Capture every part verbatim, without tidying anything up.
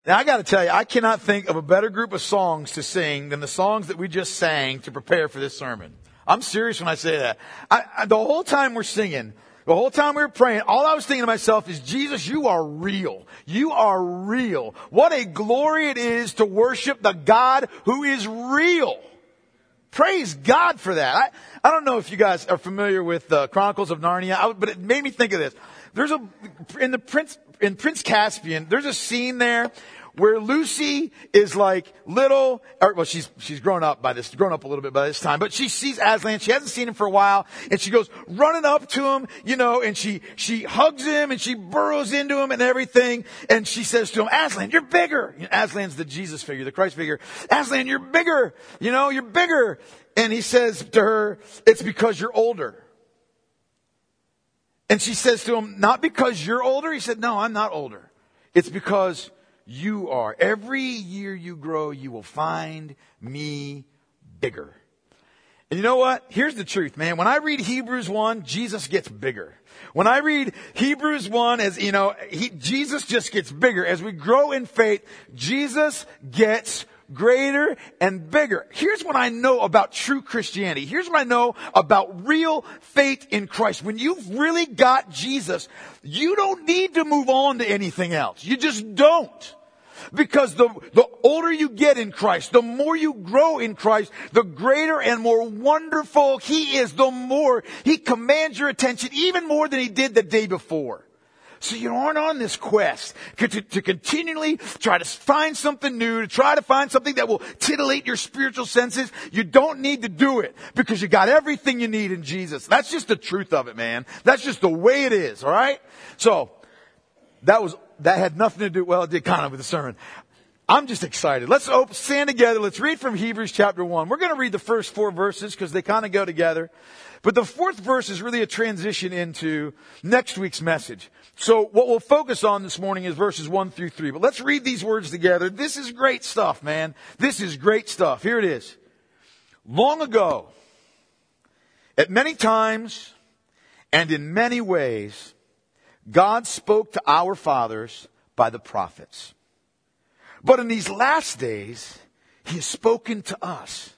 Now, I got to tell you, I cannot think of a better group of songs to sing than the songs that we just sang to prepare for this sermon. I'm serious when I say that. I, I, the whole time we're singing, the whole time we were praying, all I was thinking to myself is, Jesus, you are real. You are real. What a glory it is to worship the God who is real. Praise God for that. I, I don't know if you guys are familiar with the Chronicles of Narnia, I, but it made me think of this. There's a, in the Prince, in Prince Caspian, there's a scene there where Lucy is like little, or, well, she's, she's grown up by this, grown up a little bit by this time, but she sees Aslan. She hasn't seen him for a while, and she goes running up to him, you know, and she, she hugs him and she burrows into him and everything. And she says to him, Aslan, you're bigger. You know, Aslan's the Jesus figure, the Christ figure. Aslan, you're bigger. You know, you're bigger. And he says to her, it's because you're older. And she says to him, not because you're older. He said, no, I'm not older. It's because you are. Every year you grow, you will find me bigger. And you know what? Here's the truth, man. When I read Hebrews one, Jesus gets bigger. When I read Hebrews one, as you know, he, Jesus just gets bigger. As we grow in faith, Jesus gets greater and bigger. Here's what I know about true Christianity. Here's what I know about real faith in Christ. When you've really got Jesus, you don't need to move on to anything else. You just don't. Because the, the older you get in Christ, the more you grow in Christ, the greater and more wonderful He is, the more He commands your attention, even more than He did the day before. So you aren't on this quest to, to continually try to find something new, to try to find something that will titillate your spiritual senses. You don't need to do it because you got everything you need in Jesus. That's just the truth of it, man. That's just the way it is, all right? So that was that had nothing to do, well, it did kind of with the sermon. I'm just excited. Let's open, stand together. Let's read from Hebrews chapter one. We're going to read the first four verses because they kind of go together. But the fourth verse is really a transition into next week's message. So what we'll focus on this morning is verses one through three. But let's read these words together. This is great stuff, man. This is great stuff. Here it is. Long ago, at many times and in many ways, God spoke to our fathers by the prophets. But in these last days, He has spoken to us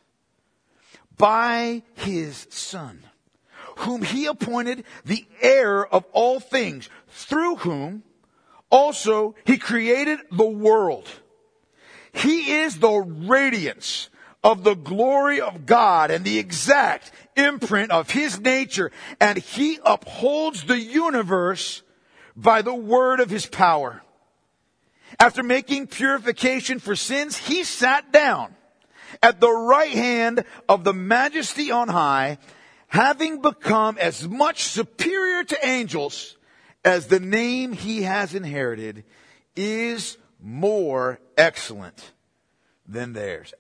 by His Son, whom He appointed the heir of all things, through whom also He created the world. He is the radiance of the glory of God and the exact imprint of His nature, and He upholds the universe by the word of His power. After making purification for sins, He sat down at the right hand of the Majesty on high, having become as much superior to angels as the name He has inherited is more excellent than theirs.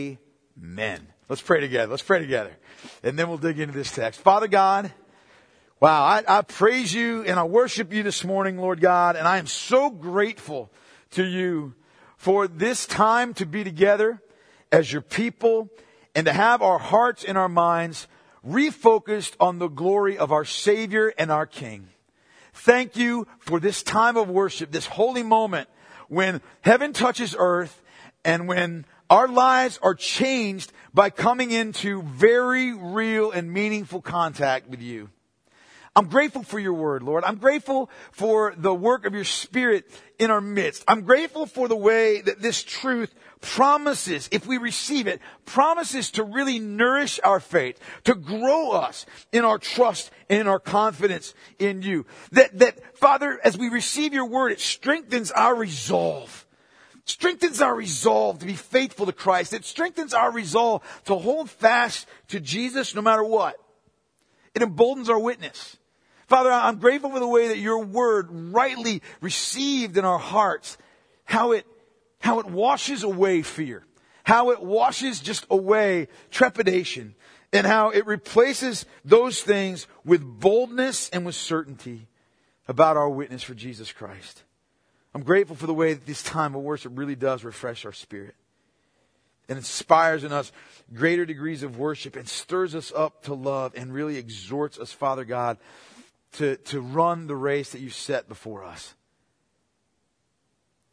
Amen. Let's pray together. Let's pray together. And then we'll dig into this text. Father God, wow, I, I praise You and I worship You this morning, Lord God, and I am so grateful to You for this time to be together as Your people and to have our hearts and our minds refocused on the glory of our Savior and our King. Thank You for this time of worship, this holy moment when heaven touches earth and when our lives are changed by coming into very real and meaningful contact with You. I'm grateful for Your word, Lord. I'm grateful for the work of Your Spirit in our midst. I'm grateful for the way that this truth promises, if we receive it, promises to really nourish our faith, to grow us in our trust and in our confidence in You. That, that, Father, as we receive Your word, it strengthens our resolve. Strengthens our resolve to be faithful to Christ. It strengthens our resolve to hold fast to Jesus no matter what. It emboldens our witness. Father, I'm grateful for the way that Your word rightly received in our hearts, how it, how it washes away fear, how it washes just away trepidation, and how it replaces those things with boldness and with certainty about our witness for Jesus Christ. I'm grateful for the way that this time of worship really does refresh our spirit and inspires in us greater degrees of worship and stirs us up to love and really exhorts us, Father God, to, to run the race that You set before us.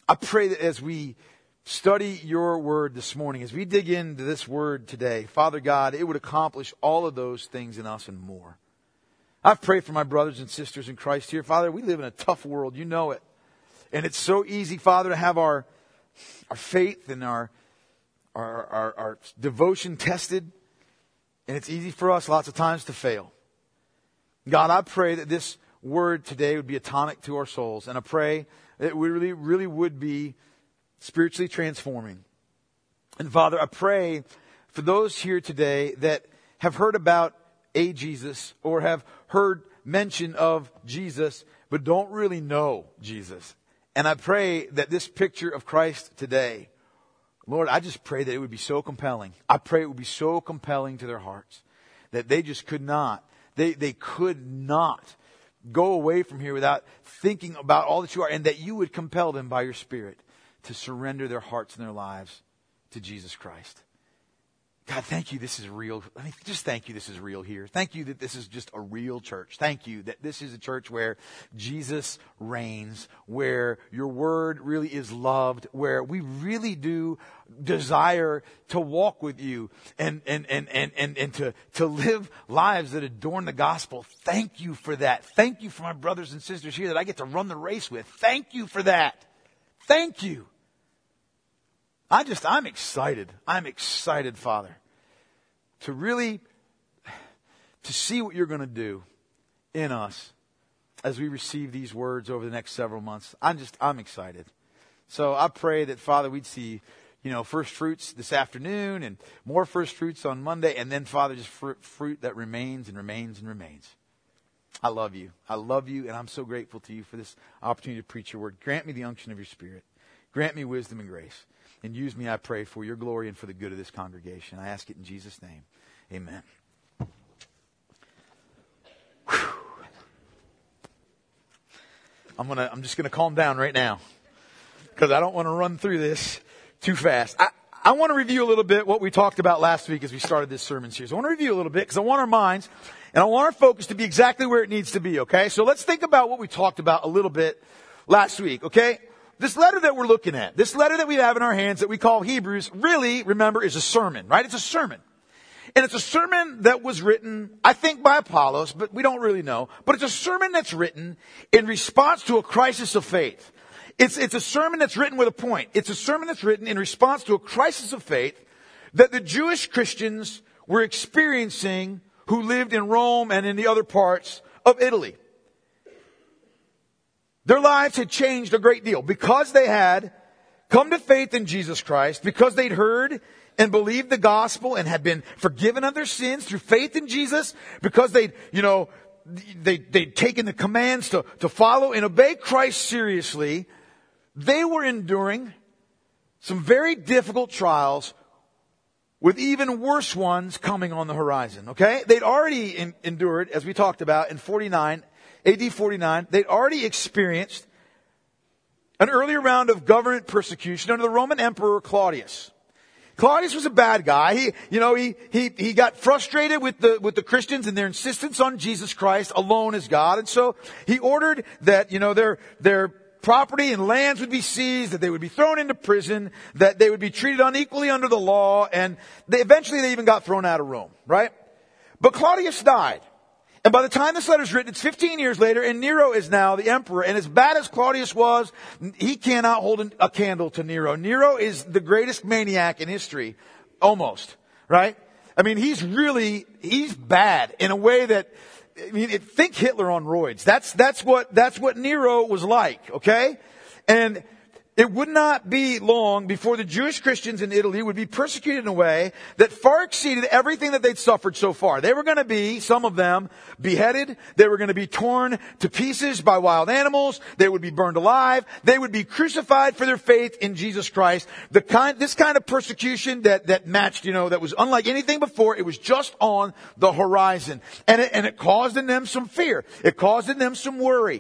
I pray that as we study your word this morning, as we dig into this word today, Father God, it would accomplish all of those things in us and more. I've prayed for my brothers and sisters in Christ here. Father, we live in a tough world. You know it. And it's so easy, Father, to have our our faith and our our, our, our devotion tested. And it's easy for us lots of times to fail. God, I pray that this word today would be a tonic to our souls. And I pray that it really, really would be spiritually transforming. And Father, I pray for those here today that have heard about a Jesus or have heard mention of Jesus, but don't really know Jesus. And I pray that this picture of Christ today, Lord, I just pray that it would be so compelling. I pray it would be so compelling to their hearts that they just could not, they, they could not go away from here without thinking about all that you are, and that you would compel them by your Spirit to surrender their hearts and their lives to Jesus Christ. God, thank you this is real. I mean, just thank you this is real here. Thank you that this is just a real church. Thank you that this is a church where Jesus reigns, where your word really is loved, where we really do desire to walk with you and and and and and, and to, to live lives that adorn the gospel. Thank you for that. Thank you for my brothers and sisters here that I get to run the race with. Thank you for that. Thank you. I just, I'm excited. I'm excited, Father, to really, to see what you're going to do in us as we receive these words over the next several months. I'm just, I'm excited. So I pray that, Father, we'd see, you know, first fruits this afternoon and more first fruits on Monday. And then, Father, just fruit, fruit that remains and remains and remains. I love you. I love you. And I'm so grateful to you for this opportunity to preach your word. Grant me the unction of your Spirit. Grant me wisdom and grace. And use me, I pray, for your glory and for the good of this congregation. I ask it in Jesus' name. Amen. Whew. I'm gonna. I'm just gonna calm down right now because I don't want to run through this too fast. I, I want to review a little bit what we talked about last week as we started this sermon series. I want to review a little bit because I want our minds and I want our focus to be exactly where it needs to be. Okay, so let's think about what we talked about a little bit last week. Okay. This letter that we're looking at, this letter that we have in our hands that we call Hebrews, really, remember, is a sermon, right? It's a sermon. And it's a sermon that was written, I think, by Apollos, but we don't really know. But it's a sermon that's written in response to a crisis of faith. It's, it's a sermon that's written with a point. It's a sermon that's written in response to a crisis of faith that the Jewish Christians were experiencing who lived in Rome and in the other parts of Italy. Their lives had changed a great deal because they had come to faith in Jesus Christ, because they'd heard and believed the gospel and had been forgiven of their sins through faith in Jesus, because they'd, you know, they, they'd taken the commands to, to follow and obey Christ seriously. They were enduring some very difficult trials with even worse ones coming on the horizon, okay? They'd already in, endured, as we talked about, in forty-nine A D forty-nine, they'd already experienced an earlier round of government persecution under the Roman Emperor Claudius. Claudius was a bad guy. He, you know, he, he, he got frustrated with the, with the Christians and their insistence on Jesus Christ alone as God. And so he ordered that, you know, their, their property and lands would be seized, that they would be thrown into prison, that they would be treated unequally under the law. And they, eventually they even got thrown out of Rome, right? But Claudius died. And by the time this letter is written, it's fifteen years later, and Nero is now the emperor. And as bad as Claudius was, he cannot hold a candle to Nero. Nero is the greatest maniac in history, almost, right? I mean, he's really, he's bad in a way that, I mean, think Hitler on roids. That's, that's what, that's what Nero was like, okay? And it would not be long before the Jewish Christians in Italy would be persecuted in a way that far exceeded everything that they'd suffered so far. They were going to be, some of them, beheaded. They were going to be torn to pieces by wild animals. They would be burned alive. They would be crucified for their faith in Jesus Christ. The kind, this kind of persecution that, that matched, you know, that was unlike anything before. It was just on the horizon. And it, and it caused in them some fear. It caused in them some worry.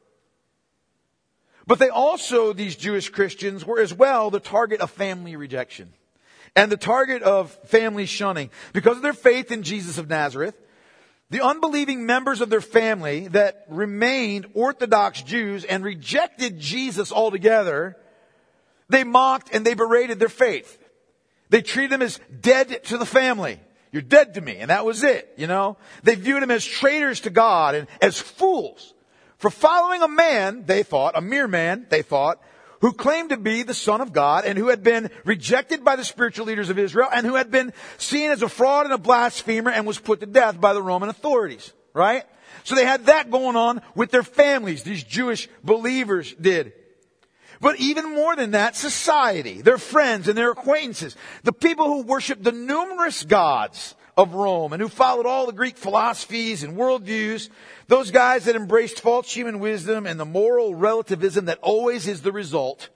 But they also, these Jewish Christians, were as well the target of family rejection and the target of family shunning. Because of their faith in Jesus of Nazareth, the unbelieving members of their family that remained Orthodox Jews and rejected Jesus altogether They mocked and they berated their faith. They treated him as dead to the family. You're dead to me. And that was it, you know. They viewed him as traitors to God and as fools for following a man, they thought, a mere man, they thought, who claimed to be the Son of God and who had been rejected by the spiritual leaders of Israel and who had been seen as a fraud and a blasphemer and was put to death by the Roman authorities, right? So they had that going on with their families, these Jewish believers did. But even more than that, society, their friends and their acquaintances, the people who worshiped the numerous gods of Rome and who followed all the Greek philosophies and worldviews, those guys that embraced false human wisdom and the moral relativism that always is the result,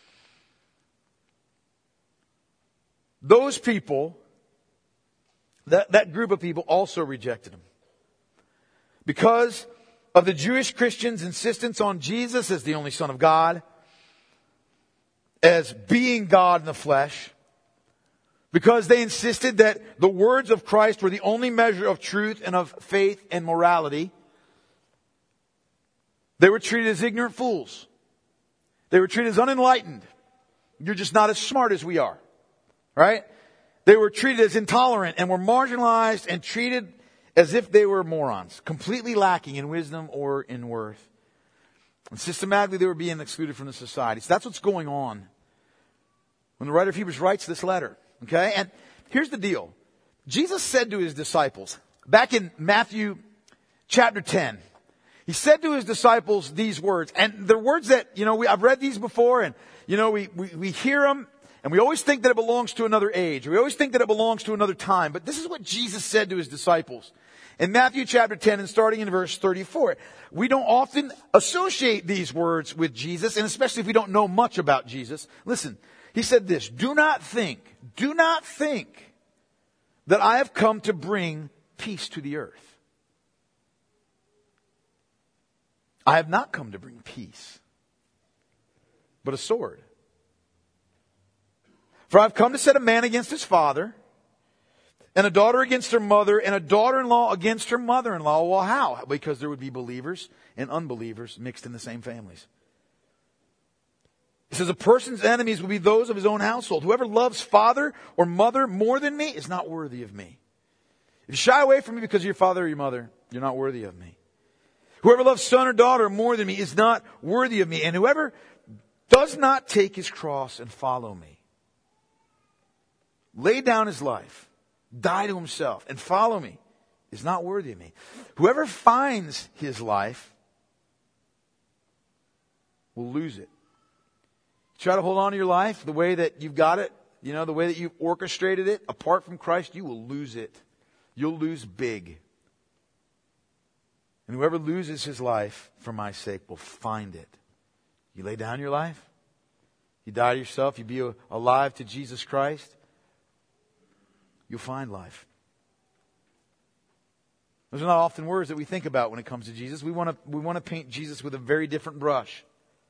those people, that, that group of people also rejected him. Because of the Jewish Christians' insistence on Jesus as the only Son of God, as being God in the flesh, because they insisted that the words of Christ were the only measure of truth and of faith and morality, they were treated as ignorant fools. They were treated as unenlightened. You're just not as smart as we are. Right? They were treated as intolerant and were marginalized and treated as if they were morons, completely lacking in wisdom or in worth. And systematically they were being excluded from the society. So that's what's going on when the writer of Hebrews writes this letter. Okay? And here's the deal. Jesus said to his disciples, back in Matthew chapter ten, he said to his disciples these words. And they're words that, you know, we, I've read these before and, you know, we, we, we hear them and we always think that it belongs to another age. We always think that it belongs to another time. But this is what Jesus said to his disciples. In Matthew chapter ten and starting in verse thirty-four, we don't often associate these words with Jesus, and especially if we don't know much about Jesus. Listen, he said this, do not think, do not think that I have come to bring peace to the earth. I have not come to bring peace, but a sword. For I've come to set a man against his father, and a daughter against her mother, and a daughter-in-law against her mother-in-law. Well, how? Because there would be believers and unbelievers mixed in the same families. He says, a person's enemies will be those of his own household. Whoever loves father or mother more than me is not worthy of me. If you shy away from me because of your father or your mother, you're not worthy of me. Whoever loves son or daughter more than me is not worthy of me. And whoever does not take his cross and follow me, lay down his life, die to himself, and follow me, is not worthy of me. Whoever finds his life will lose it. Try to hold on to your life the way that you've got it, you know, the way that you've orchestrated it. Apart from Christ, you will lose it. You'll lose big. And whoever loses his life for my sake will find it. You lay down your life, you die to yourself, you be alive to Jesus Christ, you'll find life. Those are not often words that we think about when it comes to Jesus. We want to we want to paint Jesus with a very different brush.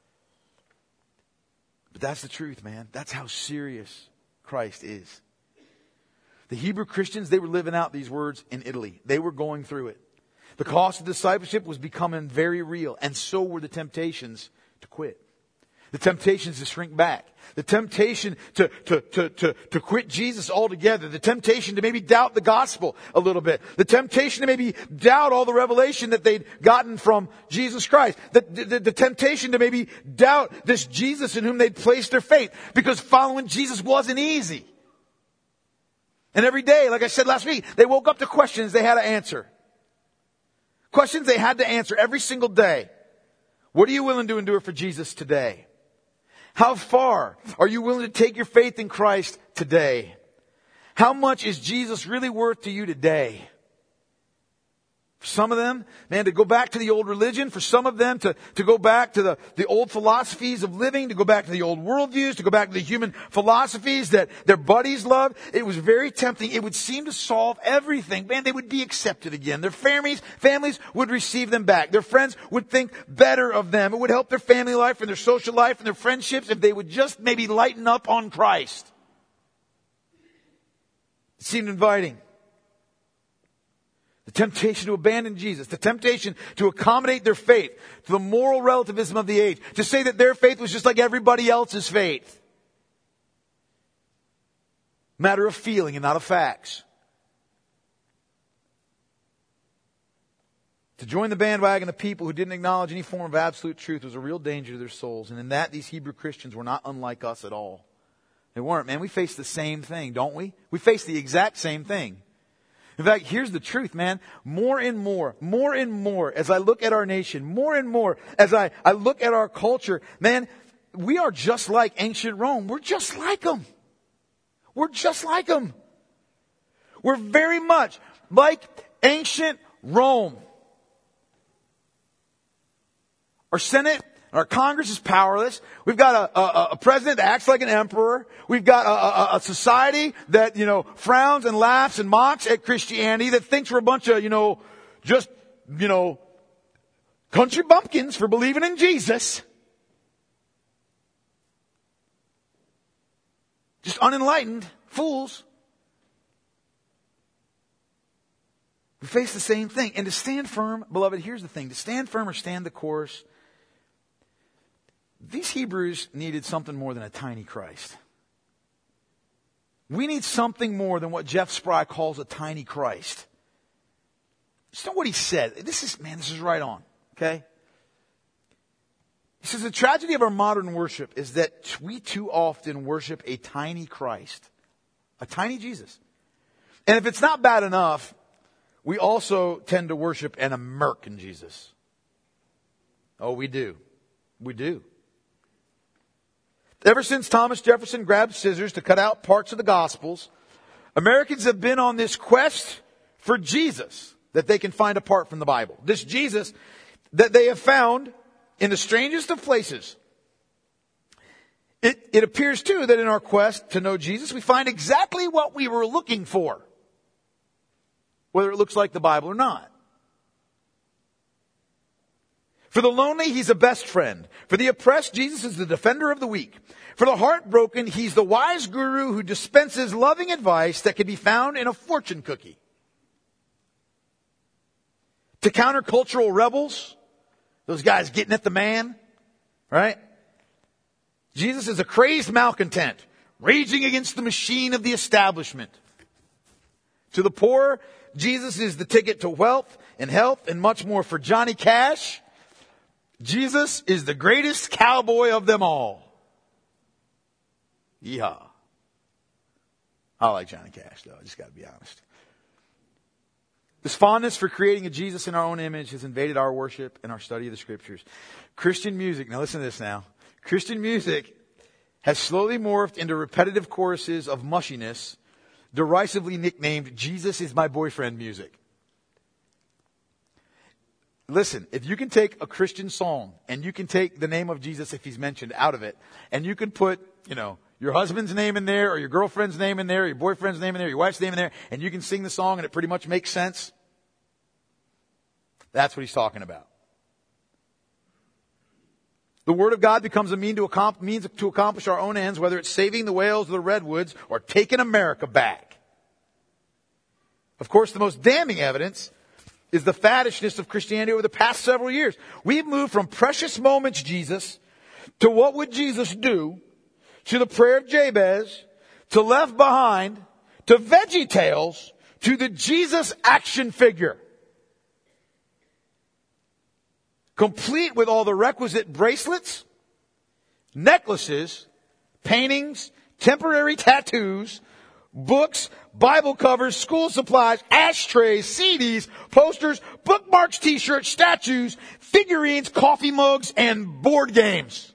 But that's the truth, man. That's how serious Christ is. The Hebrew Christians, they were living out these words in Italy. They were going through it. The cost of discipleship was becoming very real, and so were the temptations to quit. The temptations to shrink back. The temptation to, to, to, to, to quit Jesus altogether. The temptation to maybe doubt the gospel a little bit. The temptation to maybe doubt all the revelation that they'd gotten from Jesus Christ. The, the, the temptation to maybe doubt this Jesus in whom they'd placed their faith. Because following Jesus wasn't easy. And every day, like I said last week, they woke up to questions they had to answer. Questions they had to answer every single day. What are you willing to endure for Jesus today? How far are you willing to take your faith in Christ today? How much is Jesus really worth to you today? For some of them, man, to go back to the old religion. For some of them, to, to go back to the, the old philosophies of living. To go back to the old worldviews. To go back to the human philosophies that their buddies loved. It was very tempting. It would seem to solve everything. Man, they would be accepted again. Their families, families would receive them back. Their friends would think better of them. It would help their family life and their social life and their friendships if they would just maybe lighten up on Christ. It seemed inviting. The temptation to abandon Jesus. The temptation to accommodate their faith to the moral relativism of the age. To say that their faith was just like everybody else's faith. Matter of feeling and not of facts. To join the bandwagon of people who didn't acknowledge any form of absolute truth was a real danger to their souls. And in that, these Hebrew Christians were not unlike us at all. They weren't, man. We face the same thing, don't we? We face the exact same thing. In fact, here's the truth, man. More and more, more and more, as I look at our nation, more and more, as I, I look at our culture, man, we are just like ancient Rome. We're just like them. We're just like them. We're very much like ancient Rome. Our Senate, our Congress is powerless. We've got a, a, a president that acts like an emperor. We've got a, a, a society that, you know, frowns and laughs and mocks at Christianity, that thinks we're a bunch of, you know, just, you know, country bumpkins for believing in Jesus. Just unenlightened fools. We face the same thing. And to stand firm, beloved, here's the thing. To stand firm or stand the course, these Hebrews needed something more than a tiny Christ. We need something more than what Jeff Spry calls a tiny Christ. It's not what he said. This is, man, this is right on. Okay? He says the tragedy of our modern worship is that we too often worship a tiny Christ. A tiny Jesus. And if it's not bad enough, we also tend to worship an American Jesus. Oh, we do. We do. Ever since Thomas Jefferson grabbed scissors to cut out parts of the Gospels, Americans have been on this quest for Jesus that they can find apart from the Bible. This Jesus that they have found in the strangest of places. It, it appears too that in our quest to know Jesus, we find exactly what we were looking for. Whether it looks like the Bible or not. For the lonely, He's a best friend. For the oppressed, Jesus is the defender of the weak. For the heartbroken, He's the wise guru who dispenses loving advice that can be found in a fortune cookie. To countercultural rebels, those guys getting at the man, right? Jesus is a crazed malcontent, raging against the machine of the establishment. To the poor, Jesus is the ticket to wealth and health and much more. For Johnny Cash, Jesus is the greatest cowboy of them all. Yeehaw. I like Johnny Cash, though. I just got to be honest. This fondness for creating a Jesus in our own image has invaded our worship and our study of the Scriptures. Christian music, now listen to this now. Christian music has slowly morphed into repetitive choruses of mushiness, derisively nicknamed Jesus is my boyfriend music. Listen, if you can take a Christian song and you can take the name of Jesus if He's mentioned out of it, and you can put, you know, your husband's name in there, or your girlfriend's name in there, or your boyfriend's name in there, your wife's name in there, and you can sing the song and it pretty much makes sense, that's what He's talking about. The Word of God becomes a mean to accom- means to accomplish our own ends, whether it's saving the whales or the redwoods or taking America back. Of course, the most damning evidence is the faddishness of Christianity over the past several years. We've moved from precious moments Jesus to what would Jesus do, to the prayer of Jabez, to Left Behind, to Veggie Tales, to the Jesus action figure. Complete with all the requisite bracelets, necklaces, paintings, temporary tattoos, books, Bible covers, school supplies, ashtrays, C Ds, posters, bookmarks, t-shirts, statues, figurines, coffee mugs, and board games.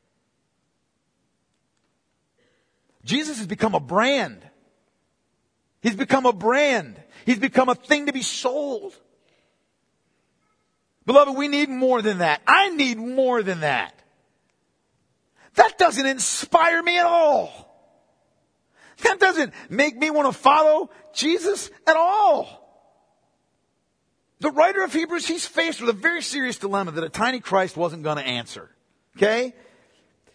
Jesus has become a brand. He's become a brand. He's become a thing to be sold. Beloved, we need more than that. I need more than that. That doesn't inspire me at all. That doesn't make me want to follow Jesus at all. The writer of Hebrews, he's faced with a very serious dilemma that a tiny Christ wasn't going to answer. Okay?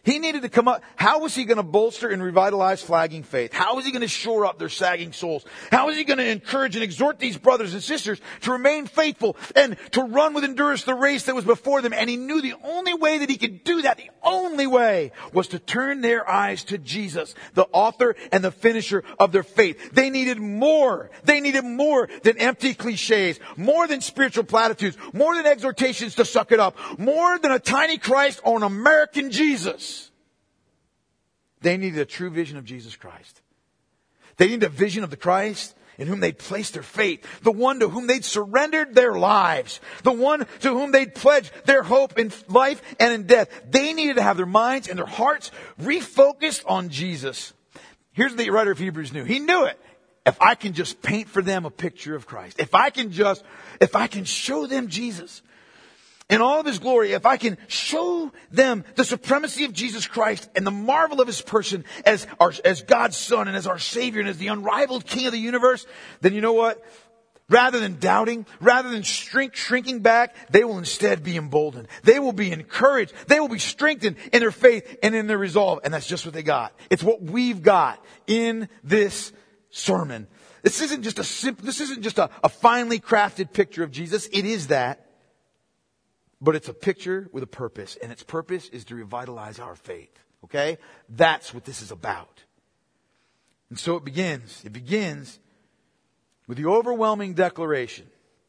He needed to come up. How was he going to bolster and revitalize flagging faith? How was he going to shore up their sagging souls? How was he going to encourage and exhort these brothers and sisters to remain faithful and to run with endurance the race that was before them? And he knew the only way that he could do that, the only way, was to turn their eyes to Jesus, the author and the finisher of their faith. They needed more. They needed more than empty cliches, more than spiritual platitudes, more than exhortations to suck it up, more than a tiny Christ or an American Jesus. They needed a true vision of Jesus Christ. They needed a vision of the Christ in whom they'd placed their faith, the one to whom they'd surrendered their lives, the one to whom they'd pledged their hope in life and in death. They needed to have their minds and their hearts refocused on Jesus. Here's what the writer of Hebrews knew. He knew it. If I can just paint for them a picture of Christ, if I can just, if I can show them Jesus in all of His glory, if I can show them the supremacy of Jesus Christ and the marvel of His person as our, as God's Son and as our Savior and as the unrivaled King of the universe, then you know what? Rather than doubting, rather than shrink, shrinking back, they will instead be emboldened. They will be encouraged. They will be strengthened in their faith and in their resolve. And that's just what they got. It's what we've got in this sermon. This isn't just a simple, this isn't just a, a finely crafted picture of Jesus. It is that. But it's a picture with a purpose, and its purpose is to revitalize our faith. Okay? That's what this is about. And so it begins. It begins with the overwhelming declaration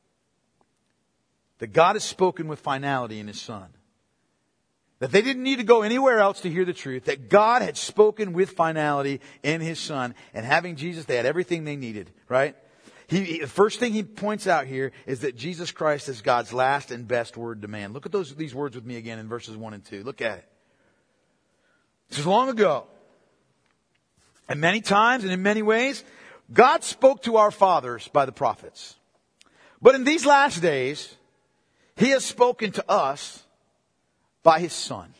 that God has spoken with finality in His Son. That they didn't need to go anywhere else to hear the truth. That God had spoken with finality in His Son. And having Jesus, they had everything they needed. Right? He, he, the first thing he points out here is that Jesus Christ is God's last and best word to man. Look at those these words with me again in verses one and two. Look at it. It says, long ago, and many times and in many ways, God spoke to our fathers by the prophets. But in these last days, He has spoken to us by His Son.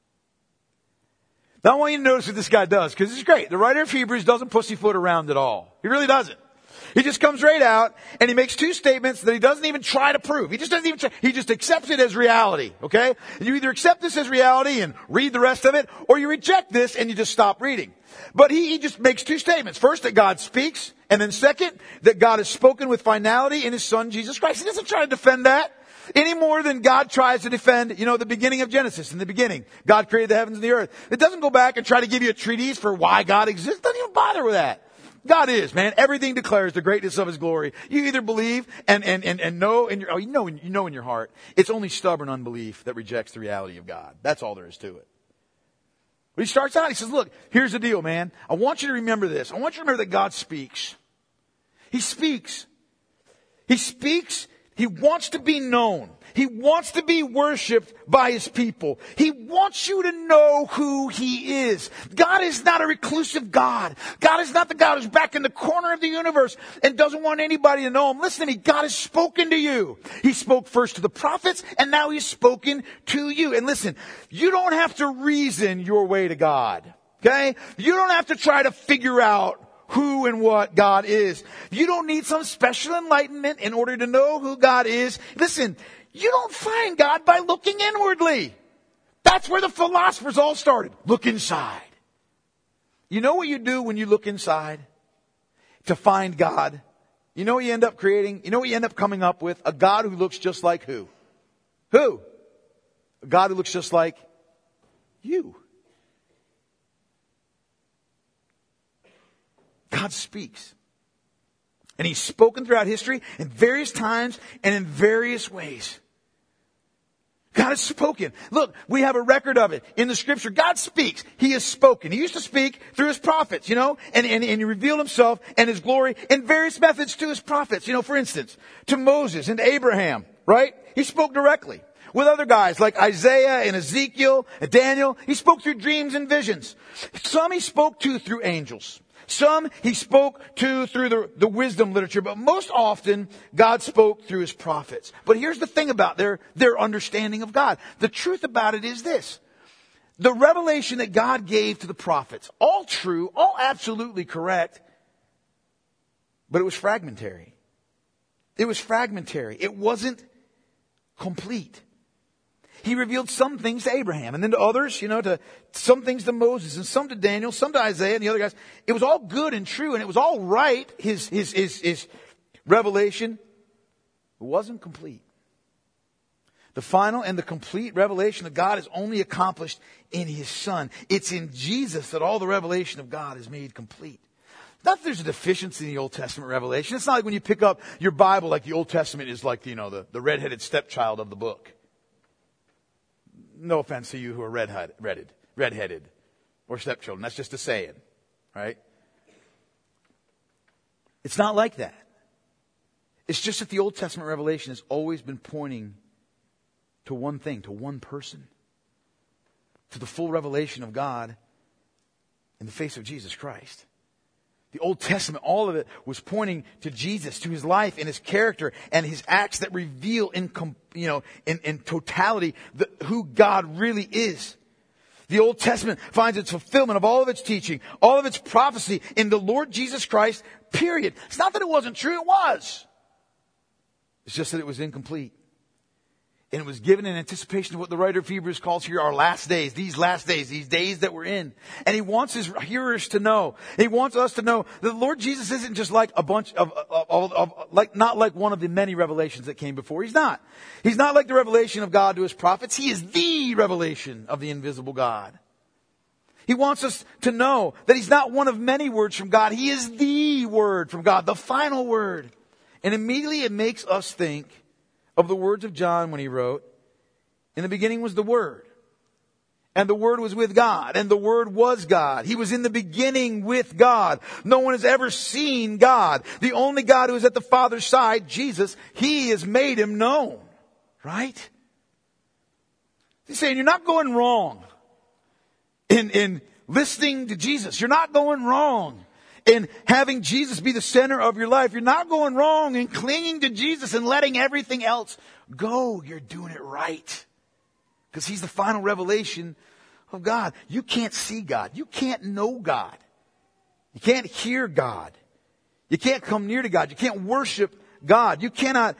Now I want you to notice what this guy does, because it's great. The writer of Hebrews doesn't pussyfoot around at all. He really doesn't. He just comes right out and he makes two statements that he doesn't even try to prove. He just doesn't even try. He just accepts it as reality. Okay? And you either accept this as reality and read the rest of it, or you reject this and you just stop reading. But he, he just makes two statements. First, that God speaks. And then second, that God has spoken with finality in His Son, Jesus Christ. He doesn't try to defend that any more than God tries to defend, you know, the beginning of Genesis. In the beginning, God created the heavens and the earth. It doesn't go back and try to give you a treatise for why God exists. It doesn't even bother with that. God is, man. Everything declares the greatness of His glory. You either believe and, and, and, and know in your, oh, you know, you know in your heart. It's only stubborn unbelief that rejects the reality of God. That's all there is to it. But he starts out, he says, look, here's the deal, man. I want you to remember this. I want you to remember that God speaks. He speaks. He speaks. He wants to be known. He wants to be worshipped by His people. He wants you to know who He is. God is not a reclusive God. God is not the God who's back in the corner of the universe and doesn't want anybody to know Him. Listen to me. God has spoken to you. He spoke first to the prophets, and now He's spoken to you. And listen, you don't have to reason your way to God. Okay? You don't have to try to figure out who and what God is. You don't need some special enlightenment in order to know who God is. Listen, you don't find God by looking inwardly. That's where the philosophers all started. Look inside. You know what you do when you look inside to find God? You know what you end up creating? You know what you end up coming up with? A God who looks just like who? Who? A God who looks just like you. God speaks. And He's spoken throughout history in various times and in various ways. God has spoken. Look, we have a record of it in the Scripture. God speaks. He has spoken. He used to speak through His prophets, you know, and, and, and He revealed Himself and His glory in various methods to His prophets. You know, for instance, to Moses and Abraham, right? He spoke directly. With other guys like Isaiah and Ezekiel and Daniel, He spoke through dreams and visions. Some He spoke to through angels. Some He spoke to through the, the wisdom literature, but most often God spoke through His prophets. But here's the thing about their, their understanding of God. The truth about it is this. The revelation that God gave to the prophets, all true, all absolutely correct, but it was fragmentary. It was fragmentary. It wasn't complete. He revealed some things to Abraham, and then to others, you know, to some things to Moses, and some to Daniel, some to Isaiah, and the other guys. It was all good and true, and it was all right, his, his, his, his revelation. It wasn't complete. The final and the complete revelation of God is only accomplished in His Son. It's in Jesus that all the revelation of God is made complete. Not that there's a deficiency in the Old Testament revelation. It's not like when you pick up your Bible, like the Old Testament is like, you know, the, the redheaded stepchild of the book. No offense to you who are redheaded, redheaded or stepchildren. That's just a saying, right? It's not like that. It's just that the Old Testament revelation has always been pointing to one thing, to one person, to the full revelation of God in the face of Jesus Christ. The Old Testament, all of it was pointing to Jesus, to His life and His character and His acts that reveal in, you know, in, in totality the, who God really is. The Old Testament finds its fulfillment of all of its teaching, all of its prophecy in the Lord Jesus Christ, period. It's not that it wasn't true, it was. It's just that it was incomplete. And it was given in anticipation of what the writer of Hebrews calls here our last days, these last days, these days that we're in. And He wants His hearers to know, He wants us to know that the Lord Jesus isn't just like a bunch of, of, of, of like, not like one of the many revelations that came before. He's not. He's not like the revelation of God to His prophets. He is the revelation of the invisible God. He wants us to know that He's not one of many words from God. He is the word from God, the final word. And immediately it makes us think of the words of John when he wrote, in the beginning was the Word, and the Word was with God, and the Word was God. He was in the beginning with God. No one has ever seen God. The only God who is at the Father's side, Jesus, He has made Him known. Right? He's saying you're not going wrong in, in listening to Jesus. You're not going wrong in having Jesus be the center of your life. You're not going wrong in clinging to Jesus and letting everything else go. You're doing it right. Because He's the final revelation of God. You can't see God. You can't know God. You can't hear God. You can't come near to God. You can't worship God. You cannot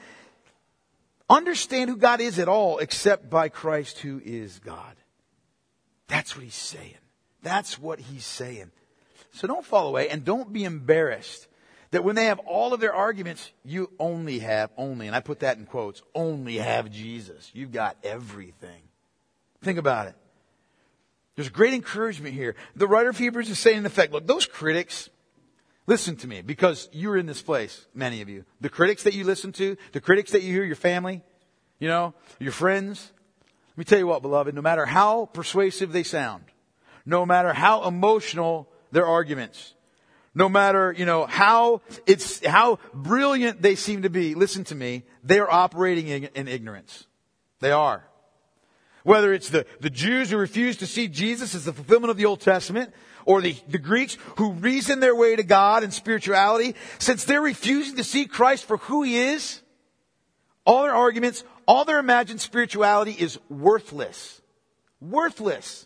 understand who God is at all except by Christ who is God. That's what He's saying. That's what He's saying. So don't fall away and don't be embarrassed that when they have all of their arguments, you only have, only, and I put that in quotes, only have Jesus. You've got everything. Think about it. There's great encouragement here. The writer of Hebrews is saying in effect, look, those critics, listen to me because you're in this place, many of you. The critics that you listen to, the critics that you hear, your family, you know, your friends. Let me tell you what, beloved, no matter how persuasive they sound, no matter how emotional their arguments, no matter, you know, how it's, how brilliant they seem to be, listen to me, they are operating in, in ignorance. They are. Whether it's the, the Jews who refuse to see Jesus as the fulfillment of the Old Testament, or the, the Greeks who reason their way to God and spirituality, since they're refusing to see Christ for who He is, all their arguments, all their imagined spirituality is worthless. Worthless.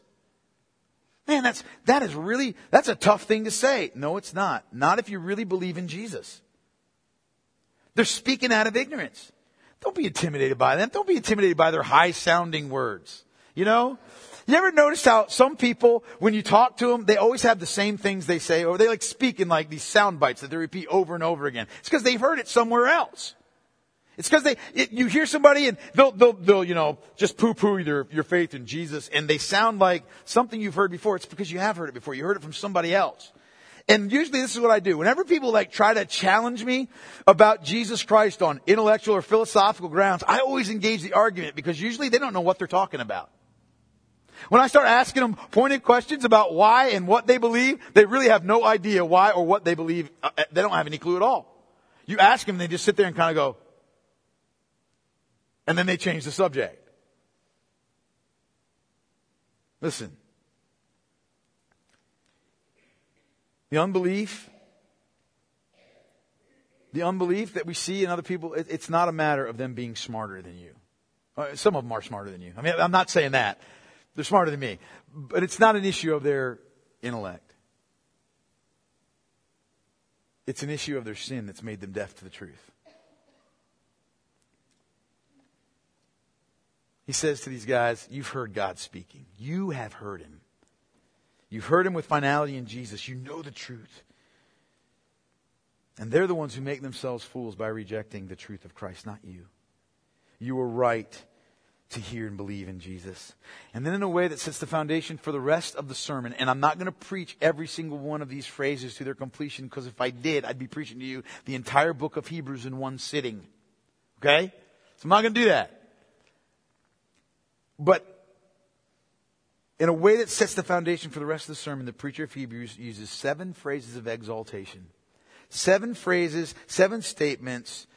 Man, that's, that is really, that's a tough thing to say. No, it's not. Not if you really believe in Jesus. They're speaking out of ignorance. Don't be intimidated by them. Don't be intimidated by their high-sounding words. You know? You ever notice how some people, when you talk to them, they always have the same things they say, or they like speak in like these sound bites that they repeat over and over again. It's because they've heard it somewhere else. It's because they, it, you hear somebody and they'll, they'll, they'll, you know, just poo-poo your, your faith in Jesus, and they sound like something you've heard before. It's because you have heard it before. You heard it from somebody else. And usually this is what I do. Whenever people like try to challenge me about Jesus Christ on intellectual or philosophical grounds, I always engage the argument because usually they don't know what they're talking about. When I start asking them pointed questions about why and what they believe, they really have no idea why or what they believe. They don't have any clue at all. You ask them, they just sit there and kind of go, and then they change the subject. Listen. The unbelief, the unbelief that we see in other people, it, it's not a matter of them being smarter than you. Uh, some of them are smarter than you. I mean, I'm not saying that. They're smarter than me. But it's not an issue of their intellect. It's an issue of their sin that's made them deaf to the truth. He says to these guys, you've heard God speaking. You have heard him. You've heard him with finality in Jesus. You know the truth. And they're the ones who make themselves fools by rejecting the truth of Christ, not you. You were right to hear and believe in Jesus. And then in a way that sets the foundation for the rest of the sermon. And I'm not going to preach every single one of these phrases to their completion, because if I did, I'd be preaching to you the entire book of Hebrews in one sitting. Okay? So I'm not going to do that. But in a way that sets the foundation for the rest of the sermon, the preacher of Hebrews uses seven phrases of exaltation. Seven phrases, seven statements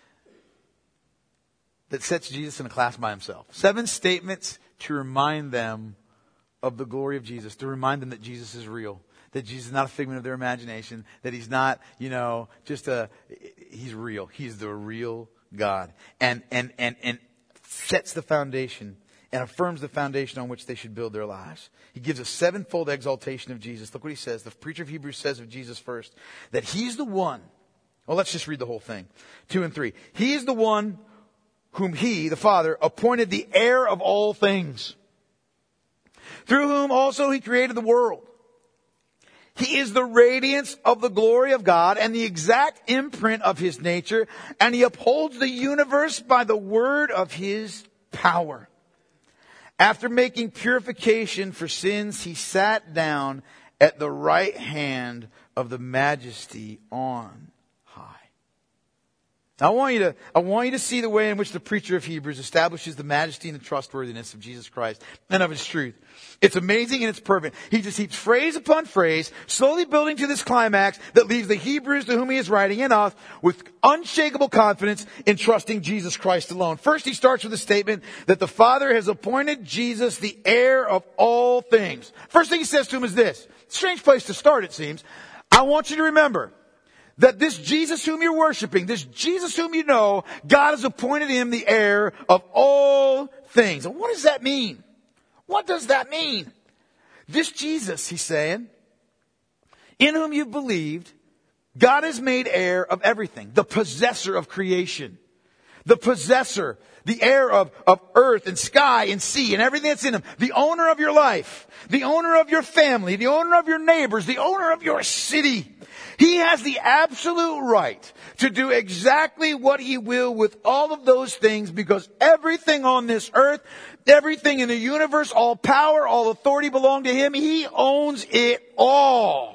that sets Jesus in a class by himself. Seven statements to remind them of the glory of Jesus, to remind them that Jesus is real, that Jesus is not a figment of their imagination, that he's not, you know, just a, he's real. He's the real God. And, and, and, and sets the foundation and affirms the foundation on which they should build their lives. He gives a sevenfold exaltation of Jesus. Look what he says. The preacher of Hebrews says of Jesus first, that he's the one. Well, let's just read the whole thing. Two and three. He is the one whom he, the Father, appointed the heir of all things, through whom also he created the world. He is the radiance of the glory of God and the exact imprint of his nature, and he upholds the universe by the word of his power. After making purification for sins, he sat down at the right hand of the Majesty on high. Now I want you to, I want you to see the way in which the preacher of Hebrews establishes the majesty and the trustworthiness of Jesus Christ and of his truth. It's amazing and it's perfect. He just heaps phrase upon phrase, slowly building to this climax that leaves the Hebrews to whom he is writing and us with unshakable confidence in trusting Jesus Christ alone. First, he starts with a statement that the Father has appointed Jesus the heir of all things. First thing he says to him is this. Strange place to start, it seems. I want you to remember that this Jesus whom you're worshiping, this Jesus whom you know, God has appointed him the heir of all things. And what does that mean? What does that mean? This Jesus, he's saying, in whom you've believed, God has made heir of everything. The possessor of creation. The possessor, the heir of, of earth and sky and sea and everything that's in them. The owner of your life. The owner of your family. The owner of your neighbors. The owner of your city. He has the absolute right to do exactly what he will with all of those things, because everything on this earth, everything in the universe, all power, all authority belong to him. He owns it all.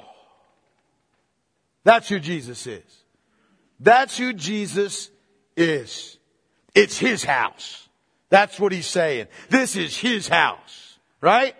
That's who Jesus is. That's who Jesus is. It's his house. That's what he's saying. This is his house. Right?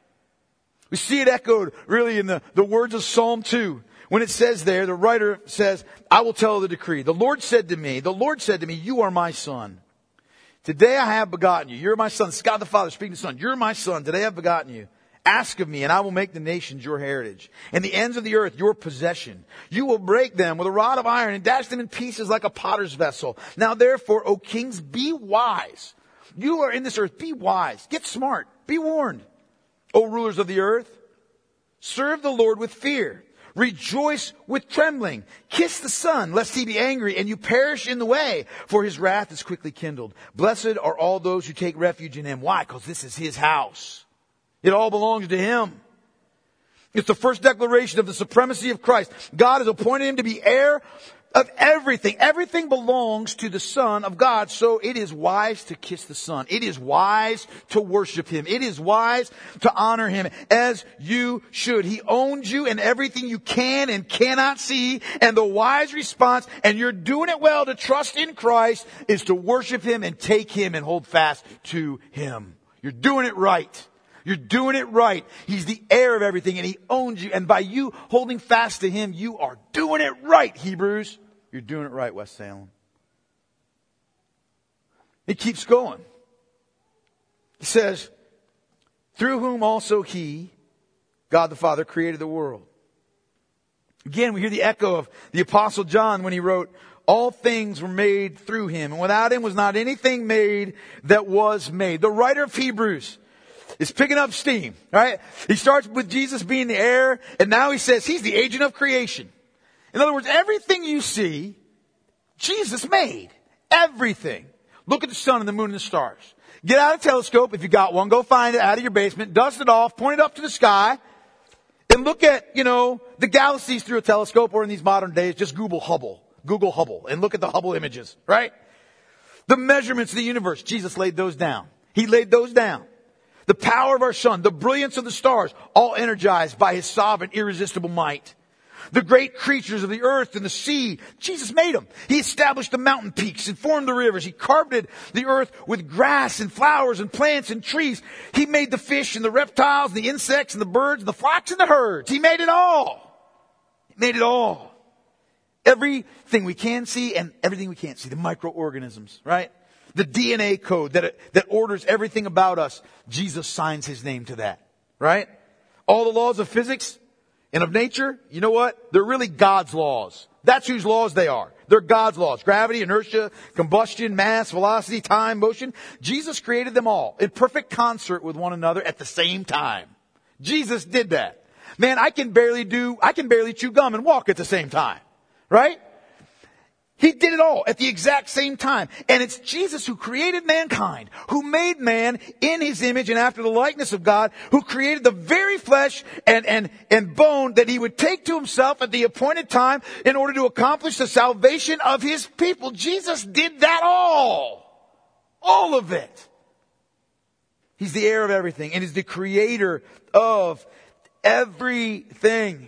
We see it echoed really in the, the words of Psalm two. When it says there, the writer says, I will tell the decree. The Lord said to me, the Lord said to me, you are my son. Today I have begotten you. You're my son. It's God the Father speaking to the Son. You're my son. Today I have begotten you. Ask of me, and I will make the nations your heritage, and the ends of the earth your possession. You will break them with a rod of iron and dash them in pieces like a potter's vessel. Now therefore, O kings, be wise. You are in this earth. Be wise. Get smart. Be warned. O rulers of the earth, serve the Lord with fear. Rejoice with trembling. Kiss the Son, lest he be angry and you perish in the way, for his wrath is quickly kindled. Blessed are all those who take refuge in him. Why? Because this is his house. It all belongs to him. It's the first declaration of the supremacy of Christ. God has appointed him to be heir of everything. Everything belongs to the Son of God. So it is wise to kiss the Son. It is wise to worship him. It is wise to honor him as you should. He owns you and everything you can and cannot see. And the wise response, and you're doing it well to trust in Christ, is to worship him and take him and hold fast to him. You're doing it right. You're doing it right. He's the heir of everything and he owns you. And by you holding fast to him, you are doing it right, Hebrews. You're doing it right, West Salem. It keeps going. He says, through whom also he, God the Father, created the world. Again, we hear the echo of the Apostle John when he wrote, all things were made through him, and without him was not anything made that was made. The writer of Hebrews is picking up steam, right? He starts with Jesus being the heir, and now he says he's the agent of creation. In other words, everything you see, Jesus made. Everything. Look at the sun and the moon and the stars. Get out a telescope if you got one. Go find it out of your basement. Dust it off. Point it up to the sky. And look at, you know, the galaxies through a telescope, or in these modern days, just Google Hubble. Google Hubble and look at the Hubble images, right? The measurements of the universe. Jesus laid those down. He laid those down. The power of our sun, the brilliance of the stars, all energized by his sovereign, irresistible might. The great creatures of the earth and the sea, Jesus made them. He established the mountain peaks and formed the rivers. He carpeted the earth with grass and flowers and plants and trees. He made the fish and the reptiles and the insects and the birds and the flocks and the herds. He made it all. He made it all. Everything we can see and everything we can't see. The microorganisms, right? The D N A code that, that orders everything about us. Jesus signs his name to that, right? All the laws of physics and of nature, you know what? They're really God's laws. That's whose laws they are. They're God's laws. Gravity, inertia, combustion, mass, velocity, time, motion. Jesus created them all in perfect concert with one another at the same time. Jesus did that. Man, I can barely do, I can barely chew gum and walk at the same time. Right? He did it all at the exact same time. And it's Jesus who created mankind, who made man in his image and after the likeness of God, who created the very flesh and, and, and bone that he would take to himself at the appointed time in order to accomplish the salvation of his people. Jesus did that all. All of it. He's the heir of everything and is the creator of everything.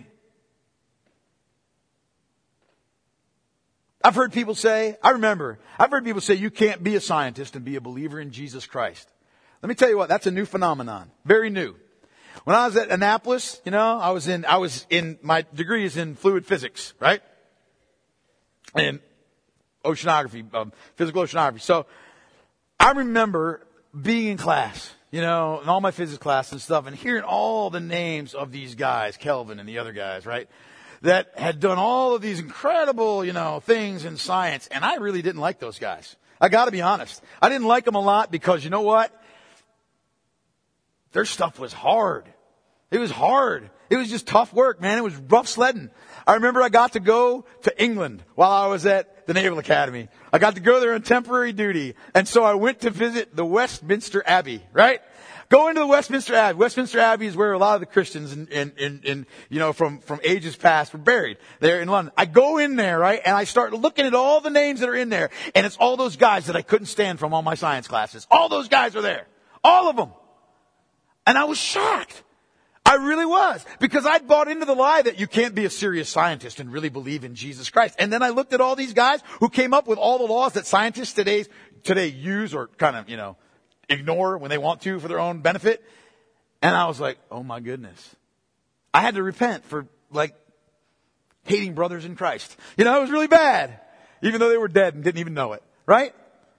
I've heard people say, I remember, I've heard people say you can't be a scientist and be a believer in Jesus Christ. Let me tell you what, that's a new phenomenon. Very new. When I was at Annapolis, you know, I was in, I was in, my degree is in fluid physics, right? And oceanography, um, physical oceanography. So I remember being in class, you know, in all my physics class and stuff, and hearing all the names of these guys, Kelvin and the other guys, right? That had done all of these incredible, you know, things in science. And I really didn't like those guys. I gotta be honest. I didn't like them a lot because, you know what? Their stuff was hard. It was hard. It was just tough work, man. It was rough sledding. I remember I got to go to England while I was at the Naval Academy. I got to go there on temporary duty. And so I went to visit the Westminster Abbey, right? Go into the Westminster Abbey. Westminster Abbey is where a lot of the Christians in, in, in, in, you know, from, from ages past were buried there in London. I go in there, right? And I start looking at all the names that are in there. And it's all those guys that I couldn't stand from all my science classes. All those guys are there. All of them. And I was shocked. I really was. Because I'd bought into the lie that you can't be a serious scientist and really believe in Jesus Christ. And then I looked at all these guys who came up with all the laws that scientists today, today use or kind of, you know, ignore when they want to for their own benefit. And I was like, oh my goodness. I had to repent for like hating brothers in Christ. You know, it was really bad. Even though they were dead and didn't even know it. Right?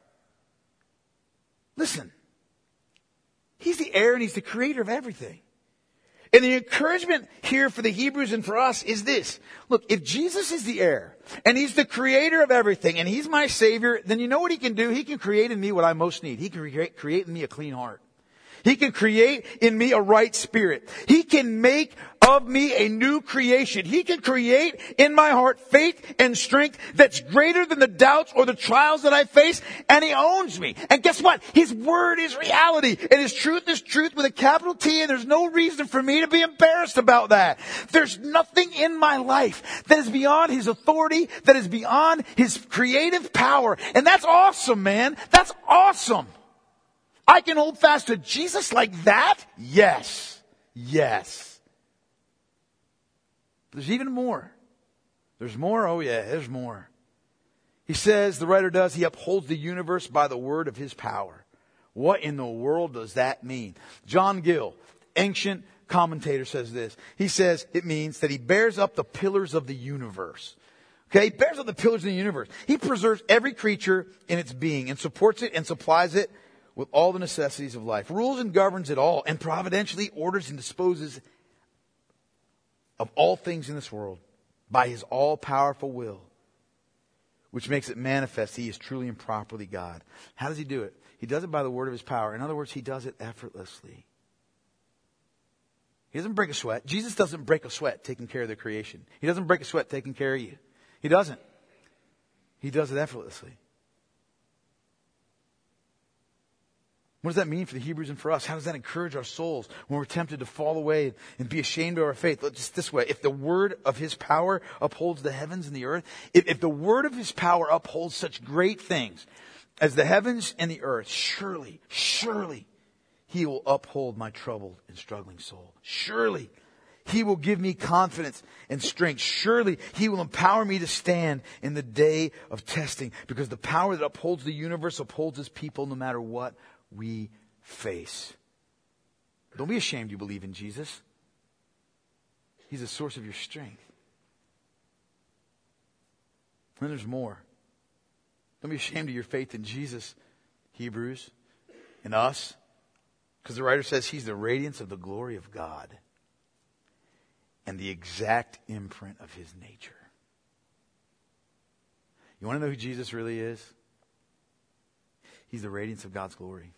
Listen. He's the heir and he's the creator of everything. And the encouragement here for the Hebrews and for us is this. Look, if Jesus is the heir and he's the creator of everything and he's my savior, then you know what he can do? He can create in me what I most need. He can create, create in me a clean heart. He can create in me a right spirit. He can make of me a new creation. He can create in my heart faith and strength that's greater than the doubts or the trials that I face. And he owns me. And guess what? His word is reality. And his truth is truth with a capital T. And there's no reason for me to be embarrassed about that. There's nothing in my life that is beyond his authority, that is beyond his creative power. And that's awesome, man. That's awesome. I can hold fast to Jesus like that? Yes. Yes. There's even more. There's more? Oh yeah, there's more. He says, the writer does, he upholds the universe by the word of his power. What in the world does that mean? John Gill, ancient commentator, says this. He says it means that he bears up the pillars of the universe. Okay, he bears up the pillars of the universe. He preserves every creature in its being and supports it and supplies it with all the necessities of life, rules and governs it all, and providentially orders and disposes of all things in this world by his all-powerful will, which makes it manifest he is truly and properly God. How does he do it? He does it by the word of his power. In other words, he does it effortlessly. He doesn't break a sweat. Jesus doesn't break a sweat taking care of the creation. He doesn't break a sweat taking care of you. He doesn't. He does it effortlessly. What does that mean for the Hebrews and for us? How does that encourage our souls when we're tempted to fall away and be ashamed of our faith? Look, just this way. If the word of his power upholds the heavens and the earth, if, if the word of his power upholds such great things as the heavens and the earth, surely, surely he will uphold my troubled and struggling soul. Surely he will give me confidence and strength. Surely he will empower me to stand in the day of testing, because the power that upholds the universe upholds his people no matter what we face. Don't be ashamed you believe in Jesus. He's the source of your strength. And there's more. Don't be ashamed of your faith in Jesus, Hebrews, and us, because the writer says he's the radiance of the glory of God and the exact imprint of his nature. You want to know who Jesus really is? He's the radiance of God's glory.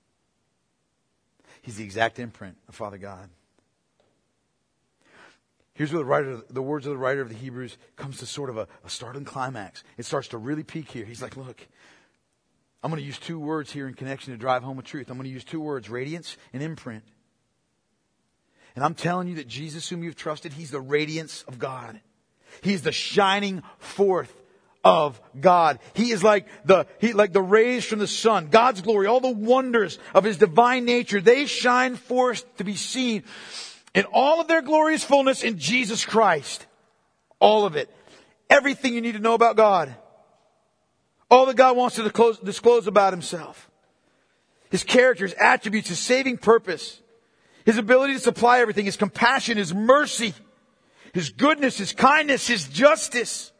He's the exact imprint of Father God. Here's where the writer, the words of the writer of the Hebrews comes to sort of a, a startling climax. It starts to really peak here. He's like, look, I'm going to use two words here in connection to drive home a truth. I'm going to use two words, radiance and imprint. And I'm telling you that Jesus, whom you've trusted, he's the radiance of God. He's the shining forth of God. He is like the, he, like the rays from the sun. God's glory, all the wonders of his divine nature, they shine forth to be seen in all of their glorious fullness in Jesus Christ. All of it. Everything you need to know about God. All that God wants to disclose, disclose about himself. His character, his attributes, his saving purpose. His ability to supply everything. His compassion, his mercy. His goodness, his kindness, his justice.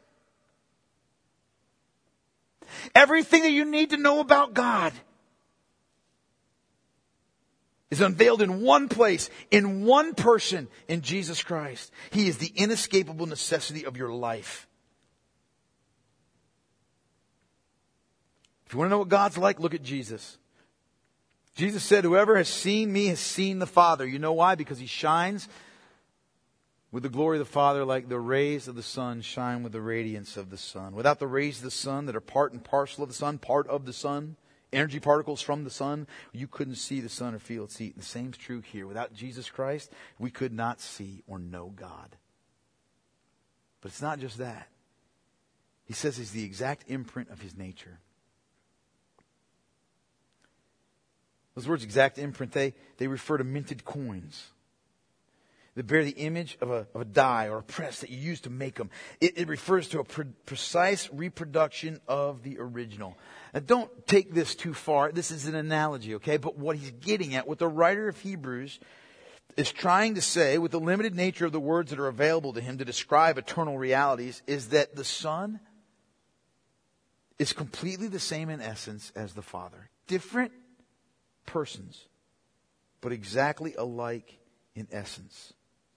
Everything that you need to know about God is unveiled in one place, in one person, in Jesus Christ. He is the inescapable necessity of your life. If you want to know what God's like, look at Jesus. Jesus said, whoever has seen me has seen the Father. You know why? Because he shines with the glory of the Father like the rays of the sun shine with the radiance of the sun. Without the rays of the sun that are part and parcel of the sun, part of the sun, energy particles from the sun, you couldn't see the sun or feel its heat. And the same is true here. Without Jesus Christ, we could not see or know God. But it's not just that. He says he's the exact imprint of his nature. Those words, exact imprint, they, they refer to minted coins that bear the image of a, of a die or a press that you use to make them. It, it refers to a pre- precise reproduction of the original. Now, don't take this too far. This is an analogy, okay? But what he's getting at, what the writer of Hebrews is trying to say, with the limited nature of the words that are available to him to describe eternal realities, is that the Son is completely the same in essence as the Father. Different persons, but exactly alike in essence.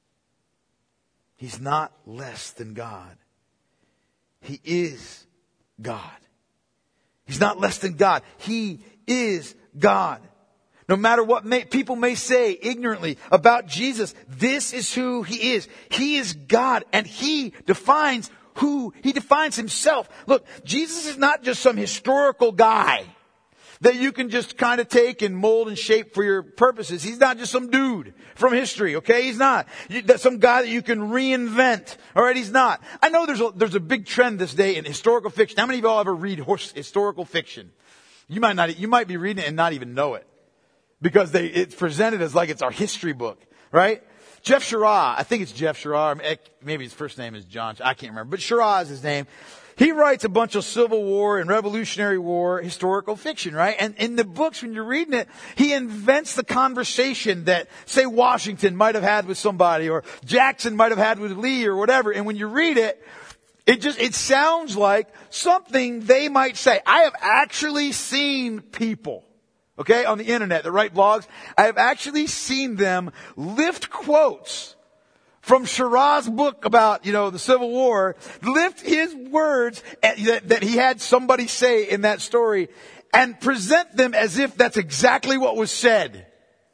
He's not less than God. He is God. He's not less than God. He is God. No matter what may, people may say ignorantly about Jesus, this is who he is. He is God, and he defines who, he defines himself. Look, Jesus is not just some historical guy that you can just kind of take and mold and shape for your purposes. He's not just some dude from history, okay? He's not. You, that's some guy that you can reinvent. All right, he's not. I know there's a, there's a big trend this day in historical fiction. How many of y'all ever read horse, historical fiction? You might not. You might be reading it and not even know it, because they it's presented as like it's our history book, right? Jeff Shara, I think it's Jeff Shara. Maybe his first name is John. I can't remember, but Shara is his name. He writes a bunch of Civil War and Revolutionary War historical fiction, right? And in the books, when you're reading it, he invents the conversation that, say, Washington might have had with somebody, or Jackson might have had with Lee, or whatever. And when you read it, it just, it sounds like something they might say. I have actually seen people, okay, on the internet that write blogs. I have actually seen them lift quotes from Shara's book about, you know, the Civil War, lift his words that, that he had somebody say in that story and present them as if that's exactly what was said.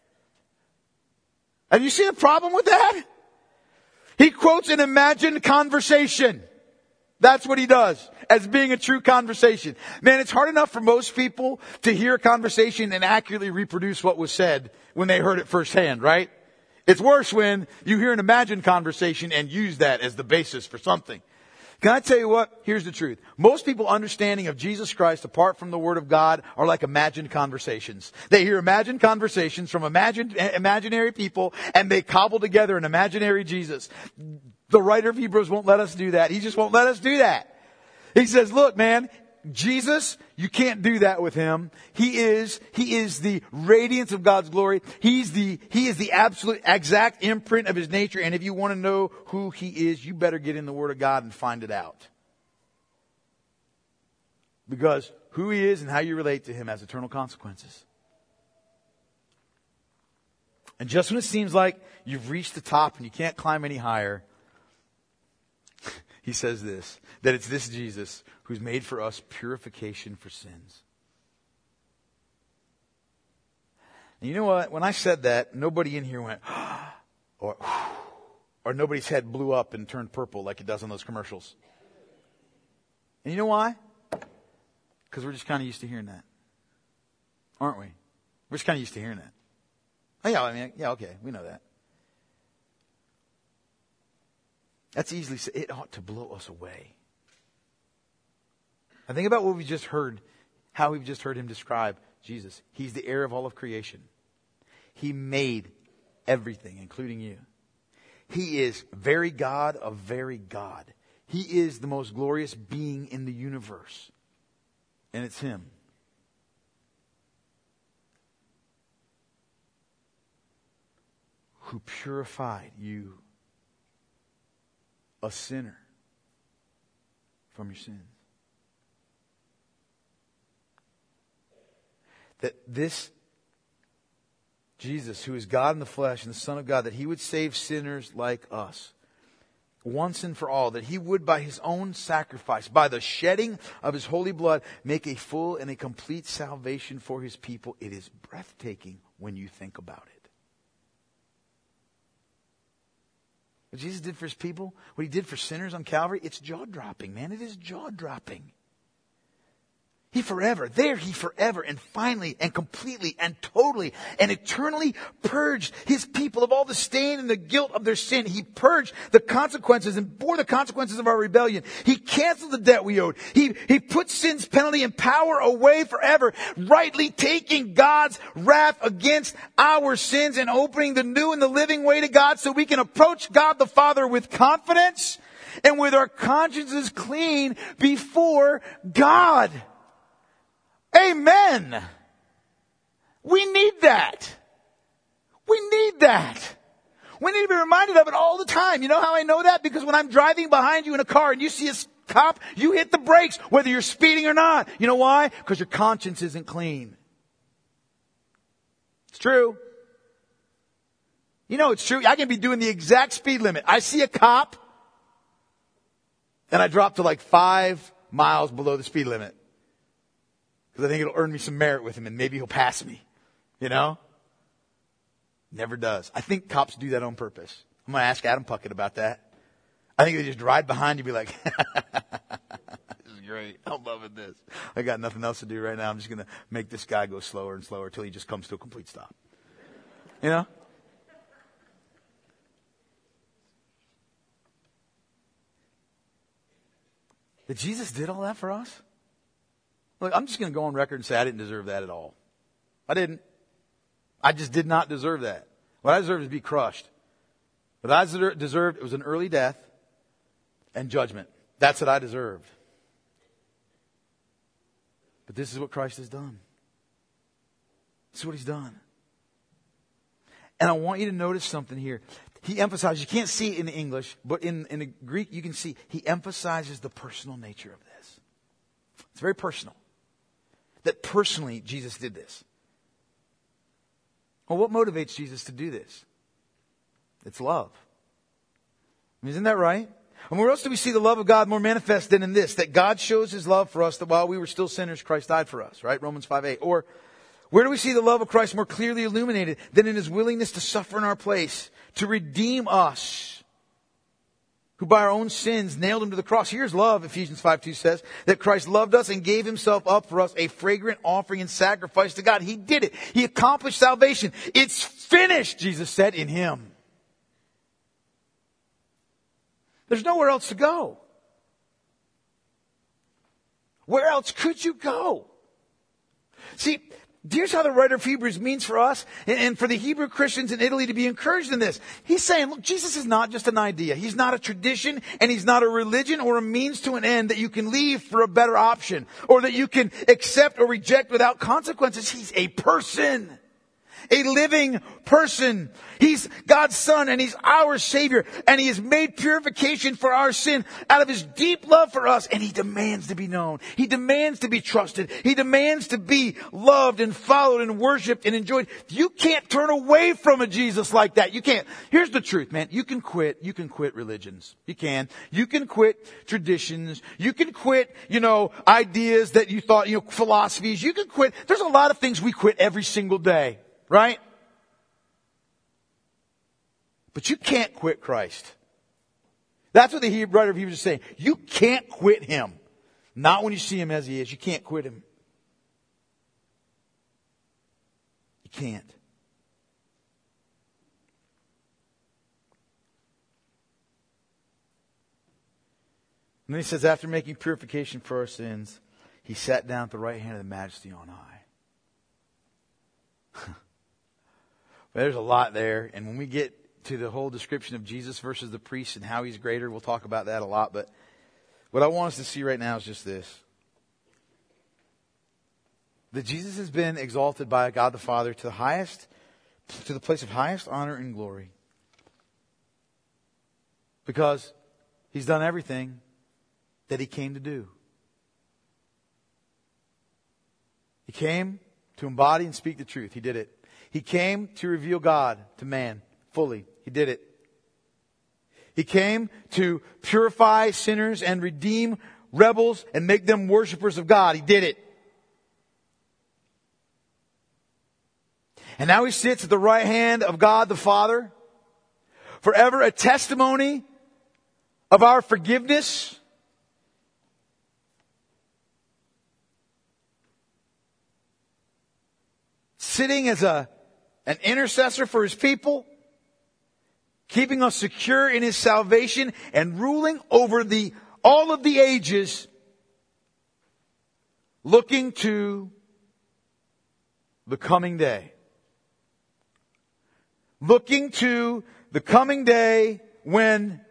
Have you seen a problem with that? He quotes an imagined conversation. That's what he does as being a true conversation. Man, it's hard enough for most people to hear a conversation and accurately reproduce what was said when they heard it firsthand, right? It's worse when you hear an imagined conversation and use that as the basis for something. Can I tell you what? Here's the truth. Most people understanding of Jesus Christ apart from the Word of God are like imagined conversations. They hear imagined conversations from imagined, imaginary people and they cobble together an imaginary Jesus. The writer of Hebrews won't let us do that. He just won't let us do that. He says, look, man, Jesus, you can't do that with him. He is, he is the radiance of God's glory. He's the, he is the absolute exact imprint of his nature. And if you want to know who he is, you better get in the Word of God and find it out. Because who he is and how you relate to him has eternal consequences. And just when it seems like you've reached the top and you can't climb any higher, he says this, that it's this Jesus who's made for us purification for sins. And you know what? When I said that, nobody in here went, or, or nobody's head blew up and turned purple like it does on those commercials. And you know why? Because we're just kind of used to hearing that. Aren't we? We're just kind of used to hearing that. Oh yeah, I mean, yeah, okay, we know that. That's easily said. It ought to blow us away. I think about what we just heard, how we've just heard him describe Jesus. He's the heir of all of creation. He made everything, including you. He is very God of very God. He is the most glorious being in the universe. And it's him. Who purified you, a sinner, from your sins. That this Jesus, who is God in the flesh and the Son of God, that he would save sinners like us once and for all, that he would by his own sacrifice, by the shedding of his holy blood, make a full and a complete salvation for his people. It is breathtaking when you think about it. What Jesus did for his people, what he did for sinners on Calvary, it's jaw-dropping, man. It is jaw-dropping. He forever, there he forever and finally and completely and totally and eternally purged his people of all the stain and the guilt of their sin. He purged the consequences and bore the consequences of our rebellion. He canceled the debt we owed. He, he put sin's penalty and power away forever, rightly taking God's wrath against our sins and opening the new and the living way to God so we can approach God the Father with confidence and with our consciences clean before God. Amen. We need that. We need that. We need to be reminded of it all the time. You know how I know that? Because when I'm driving behind you in a car and you see a cop, you hit the brakes whether you're speeding or not. You know why? Because your conscience isn't clean. It's true. You know it's true. I can be doing the exact speed limit. I see a cop and I drop to like five miles below the speed limit. Because I think it'll earn me some merit with him and maybe he'll pass me. You know? Never does. I think cops do that on purpose. I'm going to ask Adam Puckett about that. I think they just ride behind you and be like, this is great. I'm loving this. I got nothing else to do right now. I'm just going to make this guy go slower and slower until he just comes to a complete stop. You know? That Jesus did all that for us? Look, I'm just going to go on record and say I didn't deserve that at all. I didn't. I just did not deserve that. What I deserved is to be crushed. What I deserved, it was an early death and judgment. That's what I deserved. But this is what Christ has done. This is what he's done. And I want you to notice something here. He emphasizes, you can't see it in the English, but in, in the Greek you can see, he emphasizes the personal nature of this. It's very personal. That personally Jesus did this. Well, what motivates Jesus to do this? It's love. I mean, isn't that right? And where else do we see the love of God more manifest than in this? That God shows his love for us that while we were still sinners, Christ died for us, right? Romans five eight. Or where do we see the love of Christ more clearly illuminated than in his willingness to suffer in our place, to redeem us who by our own sins nailed him to the cross. Here's love, Ephesians five two says, that Christ loved us and gave himself up for us, a fragrant offering and sacrifice to God. He did it. He accomplished salvation. It's finished, Jesus said, in him. There's nowhere else to go. Where else could you go? See, here's how the writer of Hebrews means for us and for the Hebrew Christians in Italy to be encouraged in this. He's saying, look, Jesus is not just an idea. He's not a tradition, and he's not a religion or a means to an end that you can leave for a better option or that you can accept or reject without consequences. He's a person. A living person. He's God's Son and He's our Savior. And He has made purification for our sin out of His deep love for us. And He demands to be known. He demands to be trusted. He demands to be loved and followed and worshiped and enjoyed. You can't turn away from a Jesus like that. You can't. Here's the truth, man. You can quit. You can quit religions. You can. You can quit traditions. You can quit, you know, ideas that you thought, you know, philosophies. You can quit. There's a lot of things we quit every single day. Right? But you can't quit Christ. That's what the Hebrew writer of Hebrews is saying. You can't quit Him. Not when you see Him as He is. You can't quit Him. You can't. And then he says, after making purification for our sins, He sat down at the right hand of the Majesty on high. There's a lot there, and when we get to the whole description of Jesus versus the priest and how He's greater, we'll talk about that a lot. But what I want us to see right now is just this. That Jesus has been exalted by God the Father to the highest, to the place of highest honor and glory. Because He's done everything that He came to do. He came to embody and speak the truth. He did it. He came to reveal God to man fully. He did it. He came to purify sinners and redeem rebels and make them worshipers of God. He did it. And now He sits at the right hand of God the Father, forever a testimony of our forgiveness. Sitting as a an intercessor for His people, keeping us secure in His salvation, and ruling over the all of the ages, looking to the coming day. Looking to the coming day when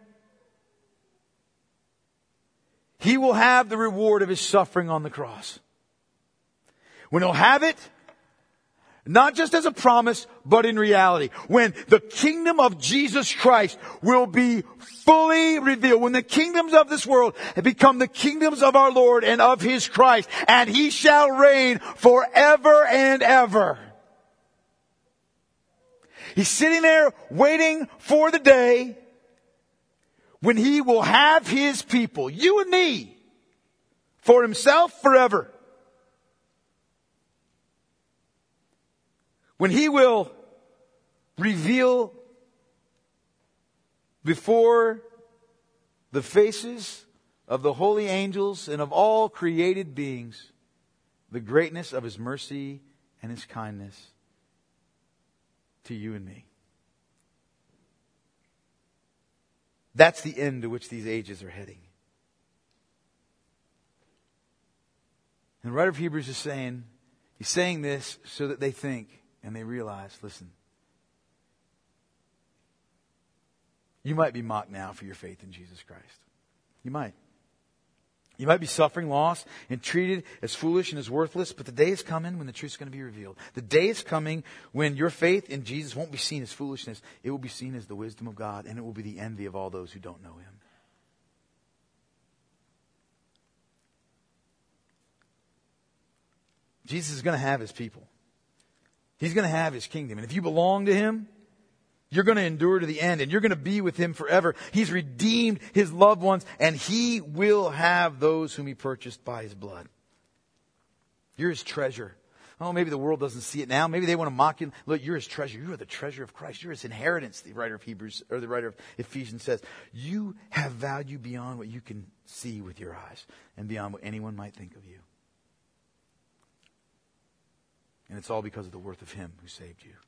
He will have the reward of His suffering on the cross. When He'll have it, not just as a promise, but in reality. When the kingdom of Jesus Christ will be fully revealed. When the kingdoms of this world have become the kingdoms of our Lord and of His Christ. And He shall reign forever and ever. He's sitting there waiting for the day when He will have His people, you and me, for Himself forever. When He will reveal before the faces of the holy angels and of all created beings the greatness of His mercy and His kindness to you and me. That's the end to which these ages are heading. And the writer of Hebrews is saying, he's saying this so that they think, and they realize, listen, you might be mocked now for your faith in Jesus Christ. You might. You might be suffering loss and treated as foolish and as worthless, but the day is coming when the truth is going to be revealed. The day is coming when your faith in Jesus won't be seen as foolishness. It will be seen as the wisdom of God, and it will be the envy of all those who don't know Him. Jesus is going to have His people. He's going to have His kingdom. And if you belong to Him, you're going to endure to the end. And you're going to be with Him forever. He's redeemed His loved ones. And He will have those whom He purchased by His blood. You're His treasure. Oh, maybe the world doesn't see it now. Maybe they want to mock you. Look, you're his treasure. You are the treasure of Christ. You're his inheritance, the writer of Hebrews, or the writer of Ephesians says. You have value beyond what you can see with your eyes and beyond what anyone might think of you. And it's all because of the worth of him who saved you.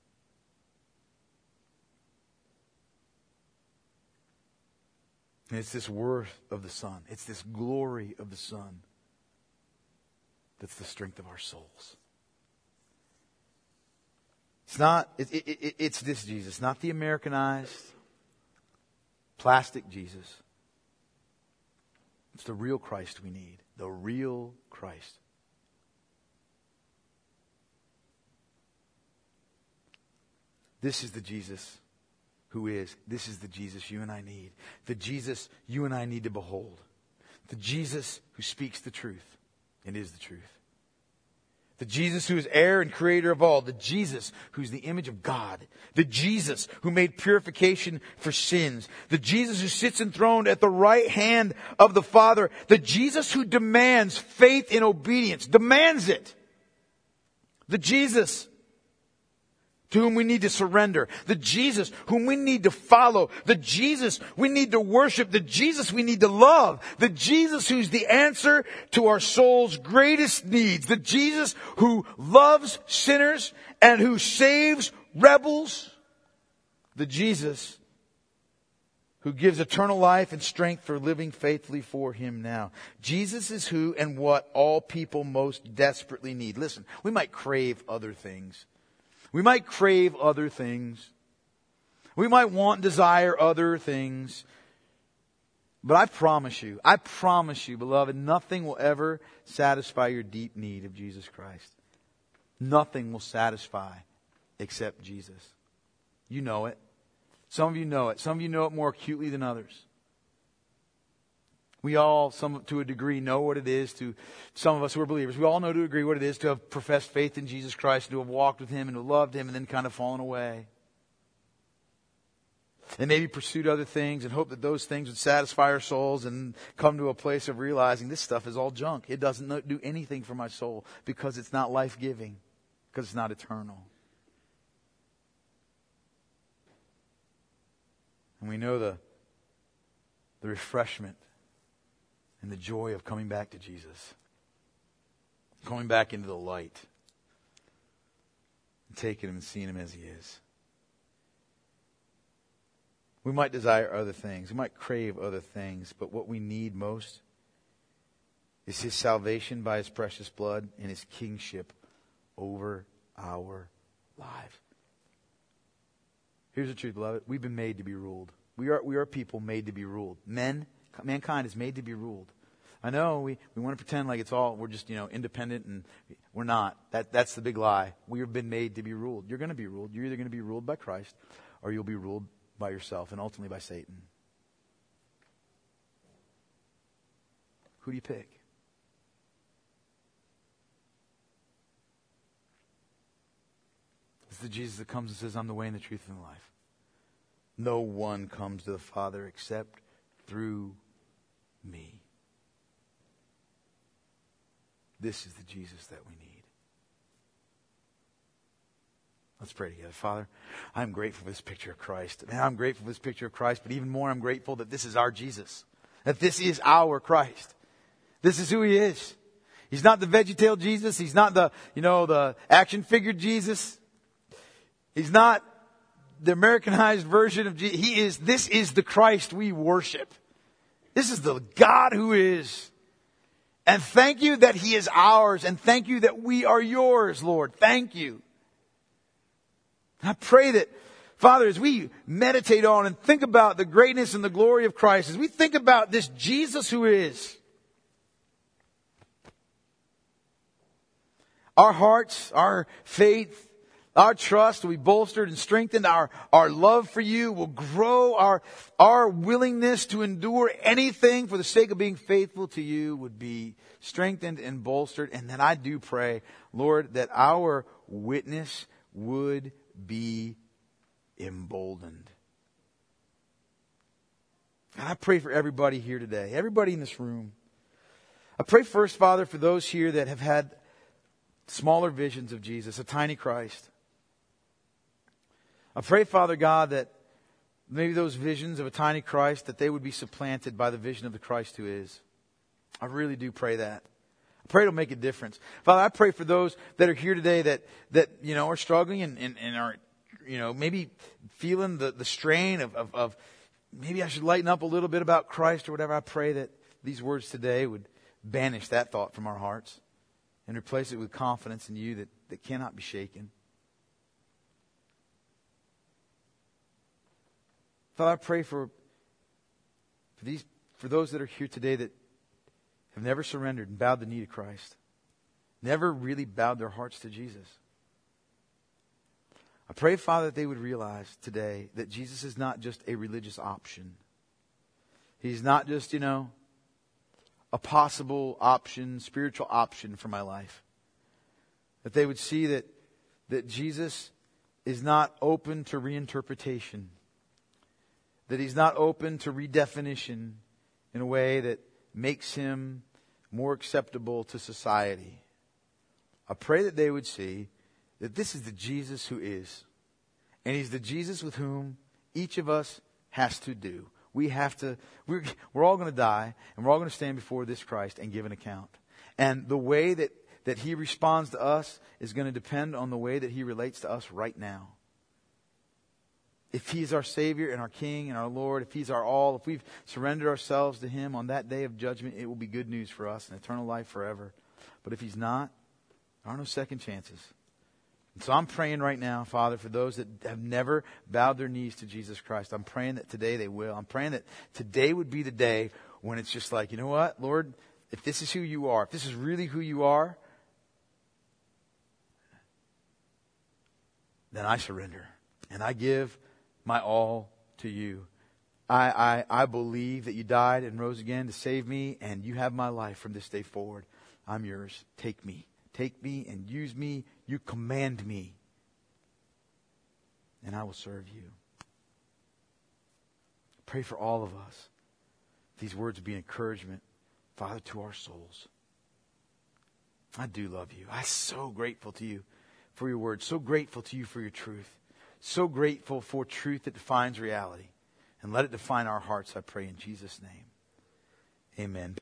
And it's this worth of the Son. It's this glory of the Son that's the strength of our souls. It's not, it, it, it, it's this Jesus, not the Americanized, plastic Jesus. It's the real Christ we need. The real Christ. This is the Jesus who is. This is the Jesus you and I need. The Jesus you and I need to behold. The Jesus who speaks the truth and is the truth. The Jesus who is heir and creator of all. The Jesus who's the image of God. The Jesus who made purification for sins. The Jesus who sits enthroned at the right hand of the Father. The Jesus who demands faith in obedience. Demands it. The Jesus to whom we need to surrender. The Jesus whom we need to follow. The Jesus we need to worship. The Jesus we need to love. The Jesus who's the answer to our soul's greatest needs. The Jesus who loves sinners and who saves rebels. The Jesus who gives eternal life and strength for living faithfully for him now. Jesus is who and what all people most desperately need. Listen, we might crave other things. We might crave other things. We might want and desire other things. But I promise you, I promise you, beloved, nothing will ever satisfy your deep need of Jesus Christ. Nothing will satisfy except Jesus. You know it. Some of you know it. Some of you know it more acutely than others. We all, some to a degree, know what it is to, some of us who are believers, we all know to a degree what it is to have professed faith in Jesus Christ, and to have walked with him and to have loved him and then kind of fallen away. And maybe pursued other things and hoped that those things would satisfy our souls and come to a place of realizing this stuff is all junk. It doesn't do anything for my soul because it's not life-giving, because it's not eternal. And we know the, the refreshment and the joy of coming back to Jesus. Coming back into the light. And taking him and seeing him as he is. We might desire other things. We might crave other things. But what we need most is his salvation by his precious blood and his kingship over our lives. Here's the truth, beloved. We've been made to be ruled. We are, we are people made to be ruled. Men, mankind is made to be ruled. I know we, we want to pretend like it's all, we're just, you know, independent, and we're not. That That's the big lie. We have been made to be ruled. You're going to be ruled. You're either going to be ruled by Christ or you'll be ruled by yourself and ultimately by Satan. Who do you pick? It's the Jesus that comes and says, I'm the way and the truth and the life. No one comes to the Father except through me. This is the Jesus that we need. Let's pray together. Father, I'm grateful for this picture of Christ. Man, I'm grateful for this picture of Christ, but even more I'm grateful that this is our Jesus. That this is our Christ. This is who he is. He's not the VeggieTale Jesus. He's not the, you know, the action figure Jesus. He's not the Americanized version of Jesus. He is, this is the Christ we worship. This is the God who is. And thank you that he is ours. And thank you that we are yours, Lord. Thank you. I pray that, Father, as we meditate on and think about the greatness and the glory of Christ, as we think about this Jesus who is, our hearts, our faith, our trust will be bolstered and strengthened. Our, our love for you will grow. Our, our willingness to endure anything for the sake of being faithful to you would be strengthened and bolstered. And then I do pray, Lord, that our witness would be emboldened. God, I pray for everybody here today, everybody in this room. I pray first, Father, for those here that have had smaller visions of Jesus, a tiny Christ. I pray, Father God, that maybe those visions of a tiny Christ, that they would be supplanted by the vision of the Christ who is. I really do pray that. I pray it'll make a difference. Father, I pray for those that are here today that, that you know, are struggling and, and, and are, you know, maybe feeling the, the strain of, of, of maybe I should lighten up a little bit about Christ or whatever. I pray that these words today would banish that thought from our hearts and replace it with confidence in you that, that cannot be shaken. Father, I pray for, for these for those that are here today that have never surrendered and bowed the knee to Christ. Never really bowed their hearts to Jesus. I pray, Father, that they would realize today that Jesus is not just a religious option. He's not just, you know, a possible option, spiritual option for my life. That they would see that, that Jesus is not open to reinterpretation. That He's not open to redefinition in a way that makes Him more acceptable to society. I pray that they would see that this is the Jesus who is. And He's the Jesus with whom each of us has to do. We have to, we're, we're all going to die, and we're all going to stand before this Christ and give an account. And the way that, that He responds to us is going to depend on the way that He relates to us right now. If He's our Savior and our King and our Lord, if He's our all, if we've surrendered ourselves to Him on that day of judgment, it will be good news for us and eternal life forever. But if He's not, there are no second chances. And so I'm praying right now, Father, for those that have never bowed their knees to Jesus Christ. I'm praying that today they will. I'm praying that today would be the day when it's just like, you know what, Lord, if this is who you are, if this is really who you are, then I surrender. And I give my all to you. I, I, I believe that you died and rose again to save me, and you have my life from this day forward. I'm yours. Take me. Take me and use me. You command me. And I will serve you. Pray for all of us. These words be an encouragement, Father, to our souls. I do love you. I'm so grateful to you for your word. So grateful to you for your truth. So grateful for truth that defines reality. And let it define our hearts, I pray in Jesus' name. Amen.